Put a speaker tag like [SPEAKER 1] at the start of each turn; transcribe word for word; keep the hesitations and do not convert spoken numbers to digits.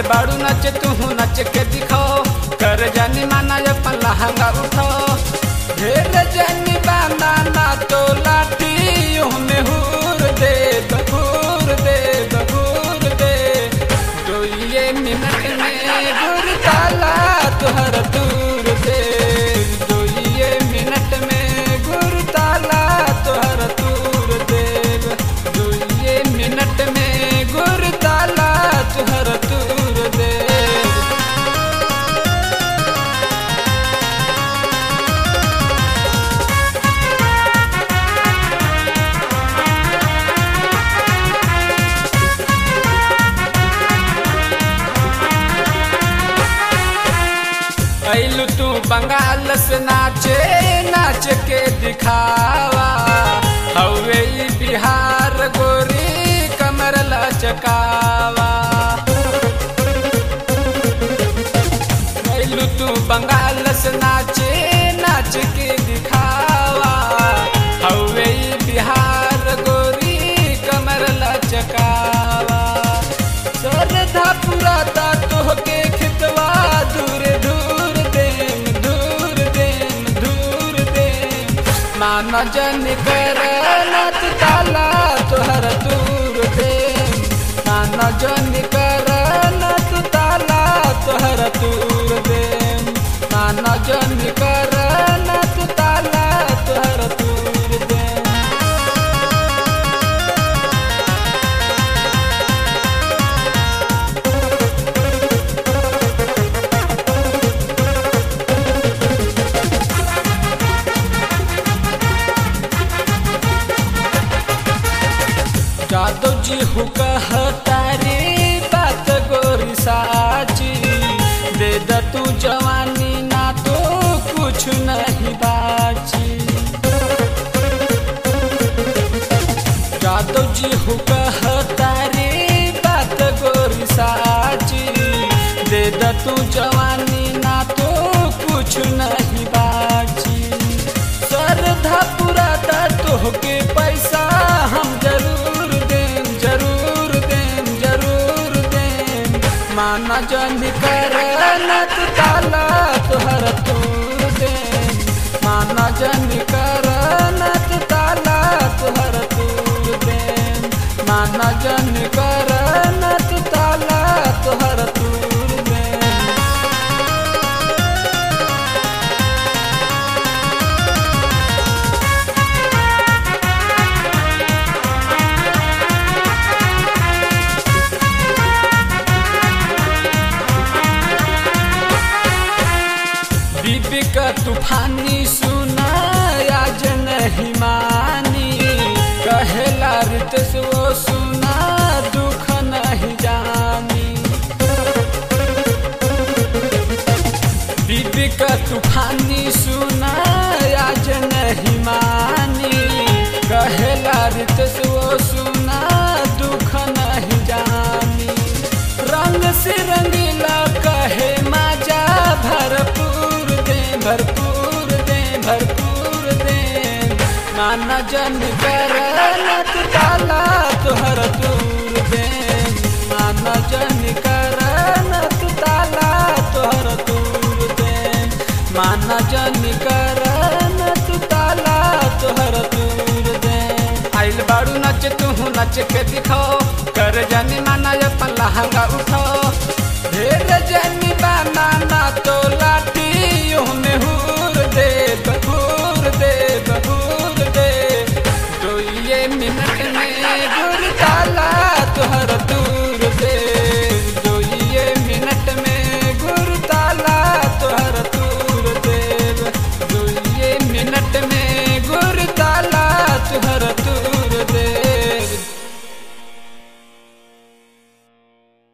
[SPEAKER 1] बाड़ू नच तू नच के दिखाओ, कर जानी माना अपन लहंगा उठाओ। ढेर जानी बाना ना तो लाठी में हूर दे बहूर दे बहूर दे। तो ये मिनट में गुर ताला तुहर दूर दे। तो ये मिनट में गुर ताला तुहर दूर दे। तो ये मिनट में गुर ताला तुहर दूर दे। अइलू तू बंगाल से नाचे नाच के दिखावा, हवे ई बिहार गोरी कमर लचकावा। अइलू तू बंगाल से नाचे नाच के दिखावा, हवे ई बिहार गोरी कमर लचकावा। सरधा पुराता तोहके खितवा दूर दूर देम दूर देम दूर देम। माना जन कर नत ताला तोहर दूर देम। माना जन कर नत ताला तोहर दूर देम। माना जन कर नत ताला तोहर दूर देम। जादव जी हु कहता रे बात गोरी साची, दे द तू जवानी ना तो कुछ नहीं बाची। जादव जी हु कहता रे बात गोरी साची, दे द तू जवानी ना तो कुछ नहीं बाची। सरधा पुराता तोहके पैसा हम जरूर जरूर देम जरूर देम। माना जन कर नत ताला तोहर दूर देम। माना जन कर नत ताला तोहर दूर देम। माना जन कर नत ताला तोहर दूर देम। बीबी का तूफानी सुना आज नहीं मानी, कहेला रित से वो सुना दुख नहीं जानी। बीबी का तूफानी सुना आज नहीं मानी, कहेला रित से वो सुना दुख नहीं जानी। रंग से रंगीला कहे माजा भरपूर दे भरपूर दे भरपूर दे। माना जन कर नत ताला तोहर दूर दे। माना जन कर नत ताला तोहर दूर दे। माना जन कर नत ताला तोहर दूर दे। आइल बाड़ू नच तू नच के दिखाओ, कर जानी माना अपन लहंगा उठाओ। ढेर जानी बाना ना